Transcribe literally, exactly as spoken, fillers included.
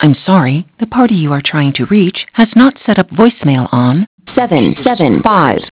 I'm sorry, the party you are trying to reach has not set up voicemail on seven seven five.